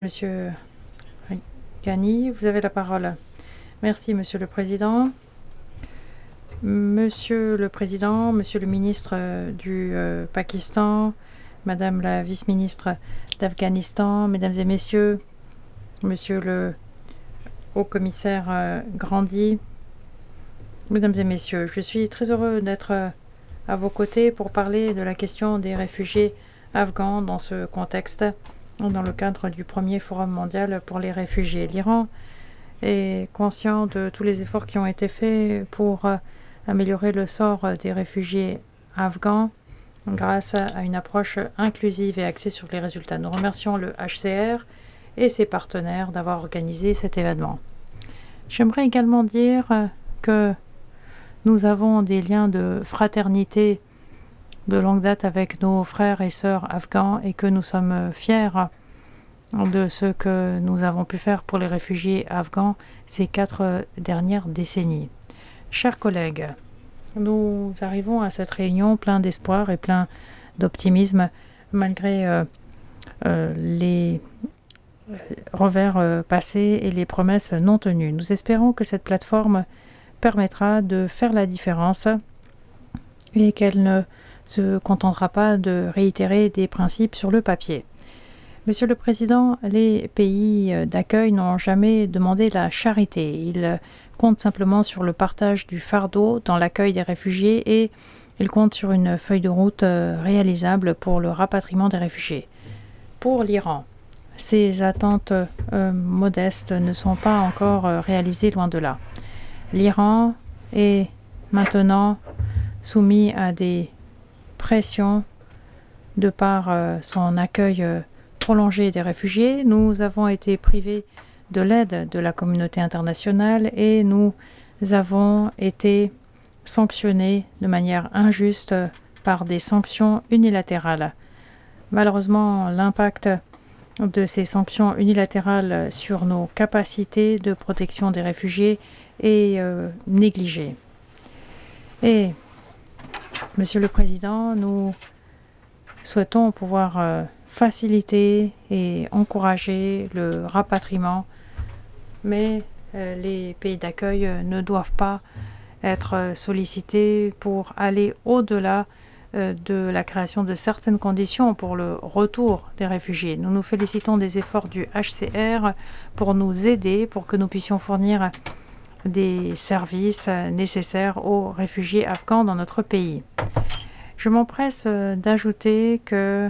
Monsieur Ghani, vous avez la parole. Merci, Monsieur le Président. Monsieur le Président, Monsieur le ministre du Pakistan, Madame la vice-ministre d'Afghanistan, Mesdames et Messieurs, Monsieur le haut-commissaire Grandi, Mesdames et Messieurs, je suis très heureux d'être à vos côtés pour parler de la question des réfugiés afghans dans ce contexte, dans le cadre du premier forum mondial pour les réfugiés. L'Iran est conscient de tous les efforts qui ont été faits pour améliorer le sort des réfugiés afghans grâce à une approche inclusive et axée sur les résultats. Nous remercions le HCR et ses partenaires d'avoir organisé cet événement. J'aimerais également dire que nous avons des liens de fraternité de longue date avec nos frères et sœurs afghans et que nous sommes fiers de ce que nous avons pu faire pour les réfugiés afghans ces 4 dernières décennies. Chers collègues, nous arrivons à cette réunion plein d'espoir et plein d'optimisme malgré les revers passés et les promesses non tenues. Nous espérons que cette plateforme permettra de faire la différence et qu'elle ne se contentera pas de réitérer des principes sur le papier. Monsieur le Président, les pays d'accueil n'ont jamais demandé la charité. Ils comptent simplement sur le partage du fardeau dans l'accueil des réfugiés et ils comptent sur une feuille de route réalisable pour le rapatriement des réfugiés. Pour l'Iran, ces attentes modestes ne sont pas encore réalisées, loin de là. L'Iran est maintenant soumis à des pressions de par son accueil prolongé des réfugiés. Nous avons été privés de l'aide de la communauté internationale et nous avons été sanctionnés de manière injuste par des sanctions unilatérales. Malheureusement, l'impact de ces sanctions unilatérales sur nos capacités de protection des réfugiés est négligé. Et, Monsieur le Président, nous souhaitons pouvoir faciliter et encourager le rapatriement, mais les pays d'accueil ne doivent pas être sollicités pour aller au-delà de la création de certaines conditions pour le retour des réfugiés. Nous nous félicitons des efforts du HCR pour nous aider, pour que nous puissions fournir des services nécessaires aux réfugiés afghans dans notre pays. Je m'empresse d'ajouter que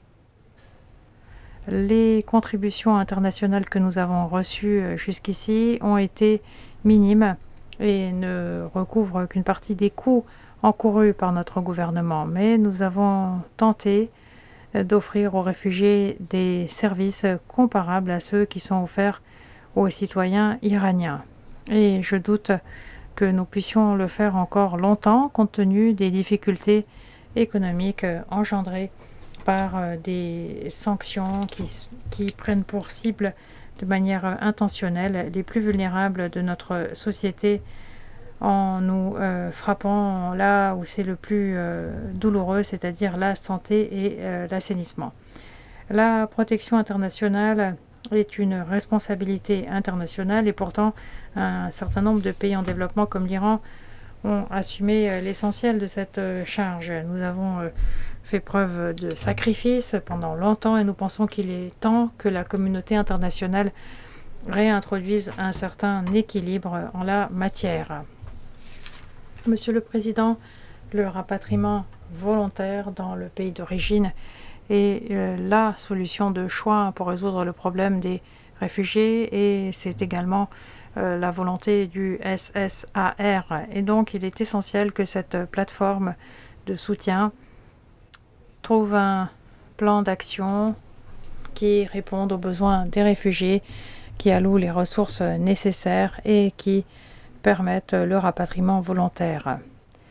les contributions internationales que nous avons reçues jusqu'ici ont été minimes et ne recouvrent qu'une partie des coûts encourus par notre gouvernement. Mais nous avons tenté d'offrir aux réfugiés des services comparables à ceux qui sont offerts aux citoyens iraniens. Et je doute que nous puissions le faire encore longtemps compte tenu des difficultés économiques engendrées par des sanctions qui prennent pour cible de manière intentionnelle les plus vulnérables de notre société en nous frappant là où c'est le plus douloureux, c'est-à-dire la santé et l'assainissement. La protection internationale est une responsabilité internationale et pourtant un certain nombre de pays en développement comme l'Iran ont assumé l'essentiel de cette charge. Nous avons fait preuve de sacrifice pendant longtemps et nous pensons qu'il est temps que la communauté internationale réintroduise un certain équilibre en la matière. Monsieur le Président, le rapatriement volontaire dans le pays d'origine est la solution de choix pour résoudre le problème des réfugiés et c'est également la volonté du SSAR. Et donc, il est essentiel que cette plateforme de soutien trouve un plan d'action qui réponde aux besoins des réfugiés, qui alloue les ressources nécessaires et qui permettent le rapatriement volontaire.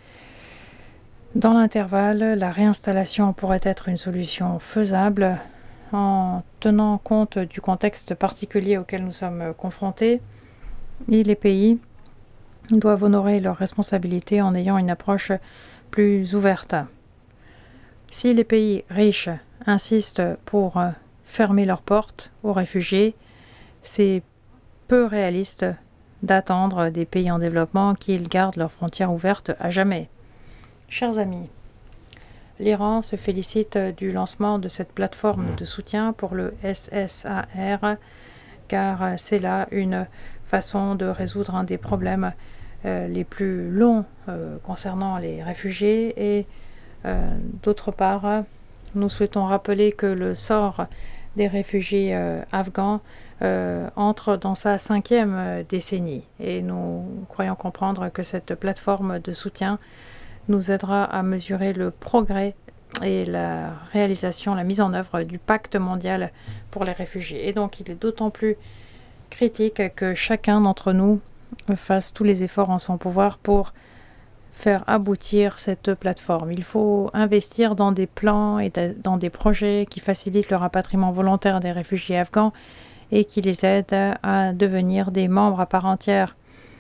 Dans l'intervalle, la réinstallation pourrait être une solution faisable en tenant compte du contexte particulier auquel nous sommes confrontés et les pays doivent honorer leurs responsabilités en ayant une approche plus ouverte. Si les pays riches insistent pour fermer leurs portes aux réfugiés. C'est peu réaliste d'attendre des pays en développement qu'ils gardent leurs frontières ouvertes à jamais. Chers amis, l'Iran se félicite du lancement de cette plateforme de soutien pour le SSAR car c'est là une façon de résoudre un des problèmes les plus longs concernant les réfugiés et d'autre part, nous souhaitons rappeler que le sort des réfugiés afghans entre dans sa 5e décennie et nous croyons comprendre que cette plateforme de soutien nous aidera à mesurer le progrès et la réalisation, la mise en œuvre du pacte mondial pour les réfugiés. Et donc il est d'autant plus critique que chacun d'entre nous fasse tous les efforts en son pouvoir pour faire aboutir cette plateforme. Il faut investir dans des plans et dans des projets qui facilitent le rapatriement volontaire des réfugiés afghans et qui les aident à devenir des membres à part entière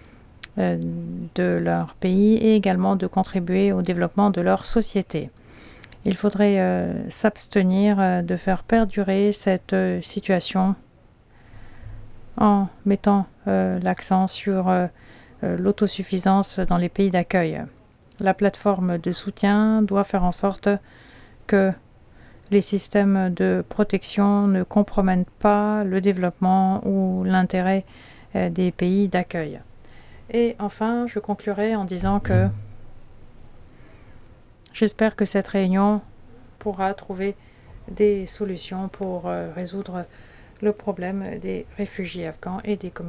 de leur pays et également de contribuer au développement de leur société. Il faudrait s'abstenir de faire perdurer cette situation en mettant l'accent sur l'autosuffisance dans les pays d'accueil. La plateforme de soutien doit faire en sorte que les systèmes de protection ne compromettent pas le développement ou l'intérêt des pays d'accueil. Et enfin, je conclurai en disant que j'espère que cette réunion pourra trouver des solutions pour résoudre le problème des réfugiés afghans et des communautés.